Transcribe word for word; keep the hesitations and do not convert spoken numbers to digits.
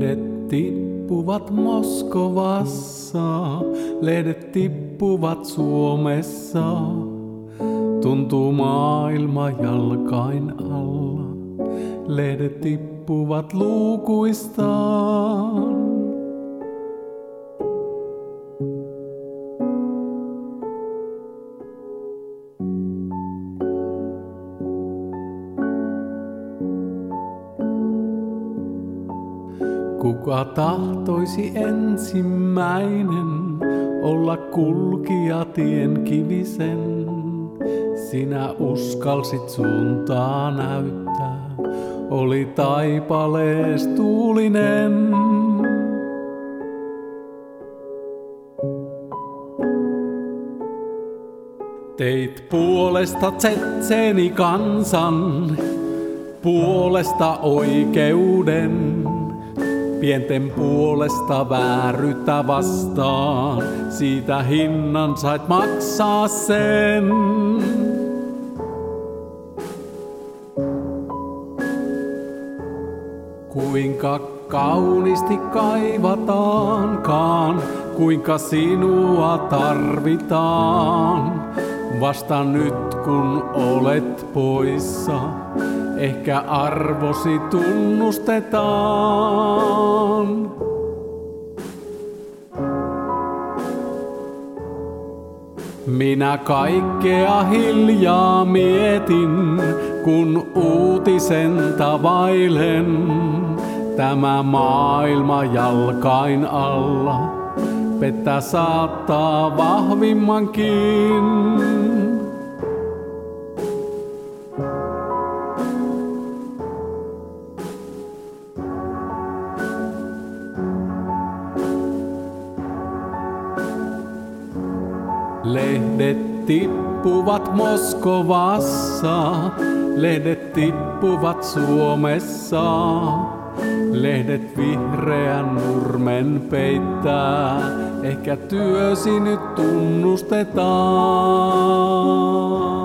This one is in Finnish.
Lehdet tippuvat Moskovassa, lehdet tippuvat Suomessa. Tuntuu maailma jalkain alla, lehdet tippuvat luukuistaan. Kuka tahtoisi ensimmäinen olla kulkija tien kivisen? Sinä uskalsit suuntaa näyttää, oli taipalees tuulinen. Teit puolesta tsetseeni kansan, puolesta oikeuden. Pienten puolesta vääryttä vastaan, siitä hinnan sait maksaa sen. Kuinka kauniisti kaivataankaan, kuinka sinua tarvitaan. Vasta nyt kun olet poissa, ehkä arvosi tunnustetaan. Minä kaikkea hiljaa mietin, kun uutisen tavailen. Tämä maailma jalkain alla, pettää saattaa vahvimmankin. Lehdet tippuvat Moskovassa, lehdet tippuvat Suomessa. Lehdet vihreän nurmen peittää, ehkä työsi nyt tunnustetaan.